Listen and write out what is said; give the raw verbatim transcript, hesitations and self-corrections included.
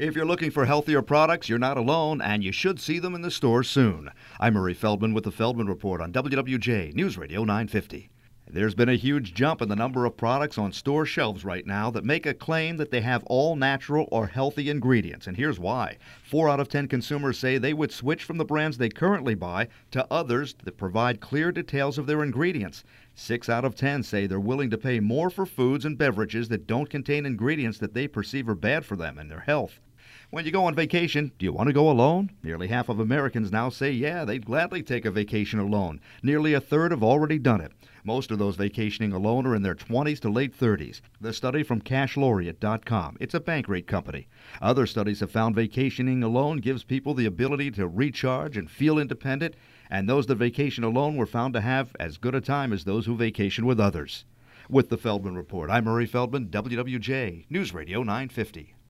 If you're looking for healthier products, you're not alone, and you should see them in the store soon. I'm Murray Feldman with the Feldman Report on W W J News Radio nine fifty. There's been a huge jump in the number of products on store shelves right now that make a claim that they have all natural or healthy ingredients, and here's why. Four out of ten consumers say they would switch from the brands they currently buy to others that provide clear details of their ingredients. Six out of ten say they're willing to pay more for foods and beverages that don't contain ingredients that they perceive are bad for them and their health. When you go on vacation, do you want to go alone? Nearly half of Americans now say, yeah, they'd gladly take a vacation alone. Nearly a third have already done it. Most of those vacationing alone are in their twenties to late thirties. The study from cash laureate dot com. It's a Bankrate company. Other studies have found vacationing alone gives people the ability to recharge and feel independent, and those that vacation alone were found to have as good a time as those who vacation with others. With the Feldman Report, I'm Murray Feldman, W W J News Radio nine fifty.